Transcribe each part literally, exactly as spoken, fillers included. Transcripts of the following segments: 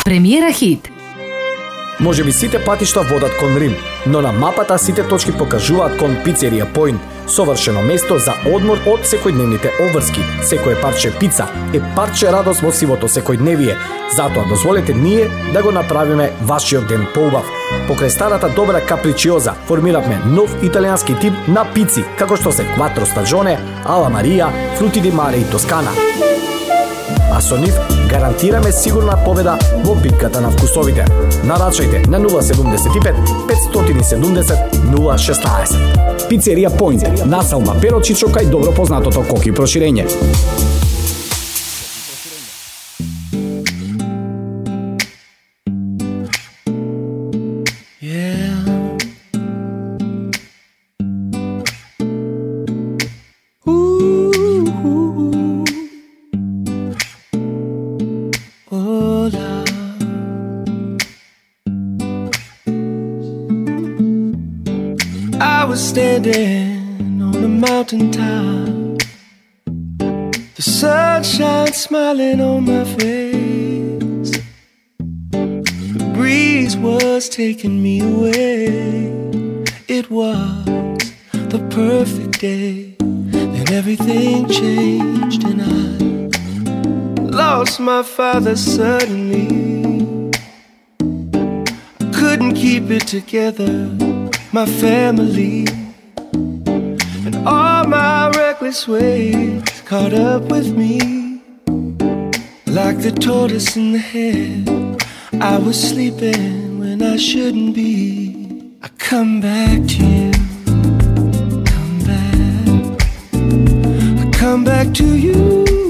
Премиера хит. Може би сите патишта водат кон Рим, но на мапата сите точки покажуваат кон Пицерија Point, совршено место за одмор од секојдневните обврски. Секое парче пица е парче радост во сивото секојдневие. Затоа дозволете ние да го направиме вашиот ден поубав. Покрај старата добра капричиоза формиравме нов италијански тип на пици, како што се Quattro Stagione, Alla Maria, Frutti di Mare и Тоскана. А со нив гарантираме сигурна победа во битката на вкусовите. Нарачајте на нула седум пет петстотини и седумдесет нула шеснаесет. Пицерија Point, насалма Перо Чичо кај добро познатото Коки проширење. Standing on a mountain top, the sunshine smiling on my face. The breeze was taking me away. It was the perfect day. Then everything changed and I lost my father suddenly. I couldn't keep it together, my family, and all my reckless ways caught up with me. Like the tortoise in the hare, I was sleeping when I shouldn't be. I come back to you, come back, I come back to you,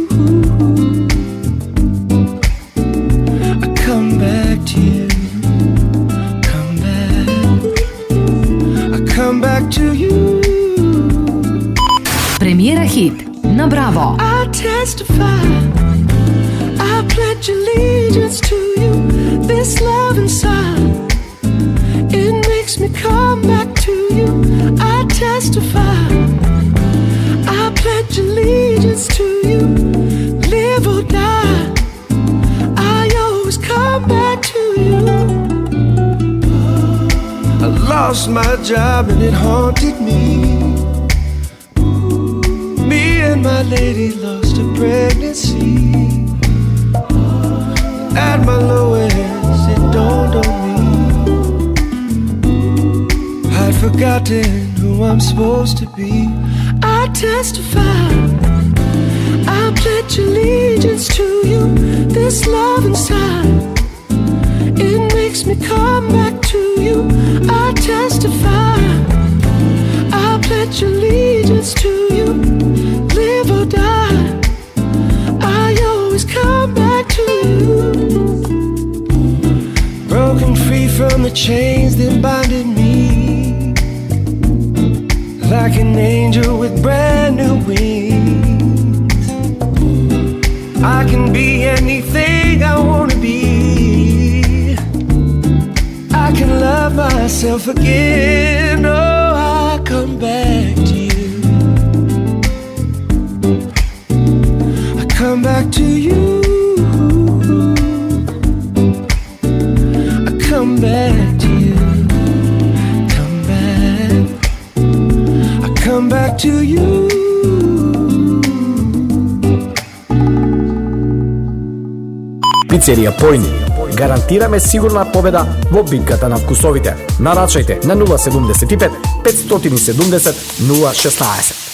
I come back to you, come back, I come back to you. Премиера хит на Браво. I testify, I pledge allegiance to you. This love inside, it makes me come back to you. I testify, I pledge allegiance to you. Live or die, I always come back to you. I lost my job and it haunted me. And my lady lost a pregnancy. At my lowest, it dawned on me, I'd forgotten who I'm supposed to be. I testify, I pledge allegiance to you. This love inside, it makes me come back to you. I testify, I pledge allegiance to you. Live or die, I always come back to you. Broken free from the chains that binded me, like an angel with brand new wings. I can be anything I wanna be. I can love myself again. Oh, I come back to you. Come back to you. I come back to you. Come back. I come back to you. Пицерија Point. Гарантираме сигурна победа во битката на вкусовите. Нарачајте на нула седум пет петстотини и седумдесет нула шеснаесет.